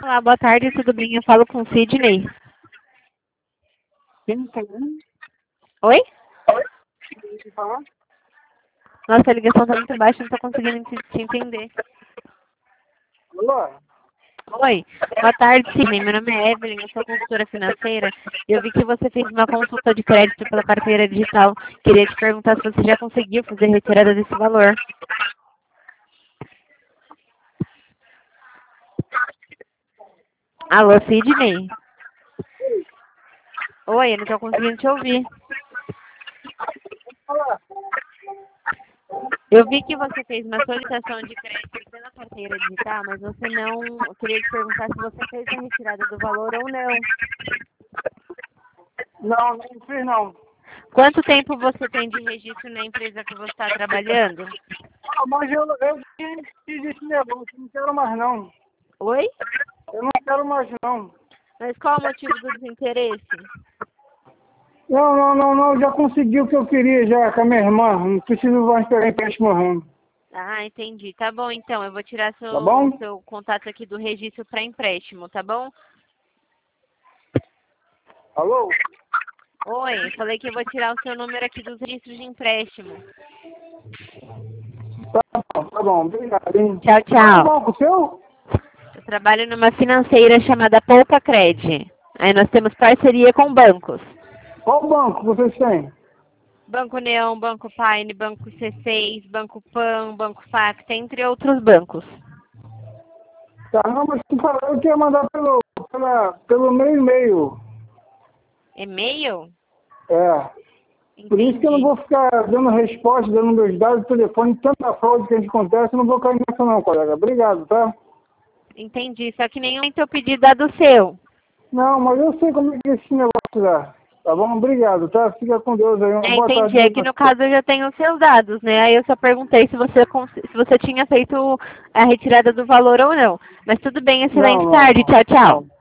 Olá, boa tarde, tudo bem? Eu falo com o Sidney. Quem tá falando? Oi? Quem tá falando? Nossa, a ligação tá muito baixa, não tô conseguindo te entender. Alô? Oi, boa tarde, Sidney. Meu nome é Evelyn, eu sou consultora financeira e eu vi que você fez uma consulta de crédito pela carteira digital. Queria te perguntar se você já conseguiu fazer a retirada desse valor. Alô, Sidney? Oi, eu não tô conseguindo te ouvir. Eu vi que você fez uma solicitação de crédito pela carteira digital, mas você não... Eu queria te perguntar se você fez a retirada do valor ou não. Não, não fiz não. Quanto tempo você tem de registro na empresa que você está trabalhando? Ah, mas eu fiz esse negócio, não quero mais não. Oi? Eu não quero mais não. Mas qual o motivo do desinteresse? Não, já consegui o que eu queria já com a minha irmã. Não preciso mais pegar empréstimo não. Ah, entendi. Tá bom, então. Eu vou tirar Tá bom? seu contato aqui do registro para empréstimo, tá bom? Alô? Oi, falei que eu vou tirar o seu número aqui dos registros de empréstimo. Tá bom, obrigado, hein? Tchau, Qual é o tchau. banco seu? Eu trabalho numa financeira chamada Poupa Cred. Aí nós temos parceria com bancos. Qual banco vocês têm? Banco Neon, Banco Paine, Banco C6, Banco Pan, Banco Facta, entre outros bancos. Tá, não, mas tu falou que ia mandar pelo meu e-mail. E-mail? É. Por isso que eu não Entendi. vou ficar dando resposta, dando meus dados de telefone, tanta fraude que a gente acontece, eu não vou cair nessa não, colega. Obrigado, tá? Entendi. Só que nenhum teu pedido é do seu. Não, mas eu sei como é que esse negócio dá. Tá bom? Obrigado, tá? Fica com Deus aí. Uma boa Entendi. tarde É aí que pra no você. caso eu já tenho os seus dados, né? Aí eu só perguntei se você tinha feito a retirada do valor ou não. Mas tudo bem, excelente Não, não, tarde. não. Tchau, tchau. Não.